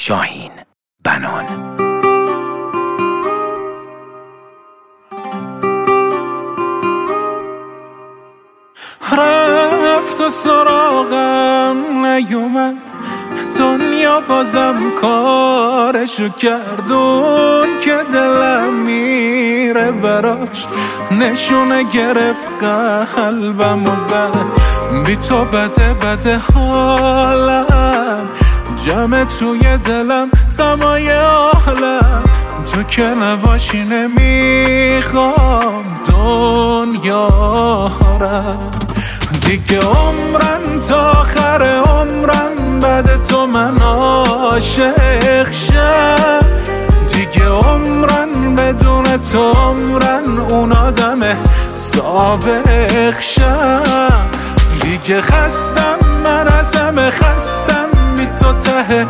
شاهین بنان. رفت و سراغم نیومد، دنیا بازم کارشو کردون که دلم میره براش، نشونه گرفت قلبم و زد، بی تو بده حالم، جمع توی دلم غمای عالم، تو که نباشی نمیخوام دنیا رم، دیگه عمرم تا آخر عمرم بعد تو من عاشق شم، دیگه عمرن بدون تو عمرن اون آدم سابق شم، دیگه خستم من از همه خستم، بی تو ته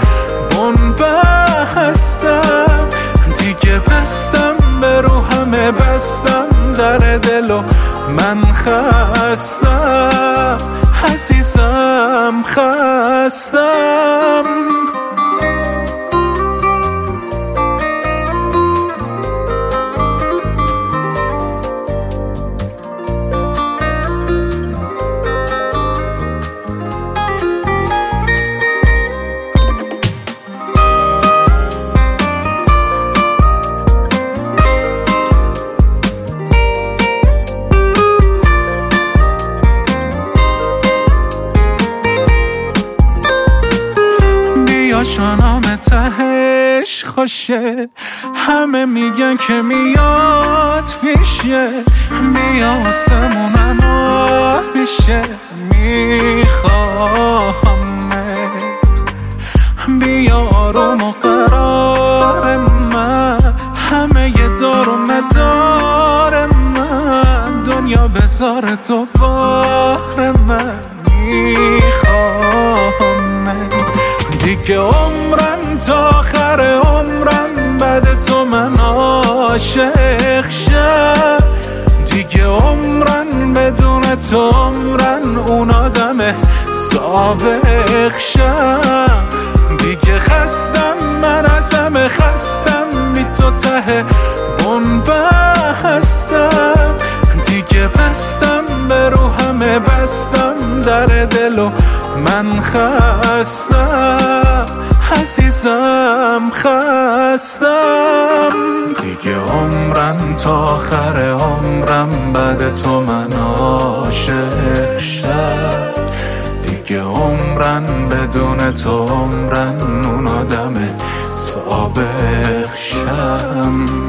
بنبستم، دیگه بستم به رو همه بستم در دلو من خستم، عزیزم خستم. شانام تهش خوشه، همه میگن که میاد پیشه، بیا آسمونم میشه، میخواهمت، بیا آروم و قرار من، همه یه دار و ندار من، دنیا بذار دوباره من میخواهمت، دیگه عمرم تا آخر عمرم بعد تو من عاشق شم، دیگه عمرم بدون تو عمرن اون آدم سابق شم، دیگه خستم من از همه خستم، بی تو ته بنبستم، دیگه بستم به رو همه بستم در دلو من خستم، عزیزم خستم، دیگه عمرم تا آخر عمرم بعد تو من عاشق شم، دیگه عمرم بدون تو عمرن اون آدم سابق شم.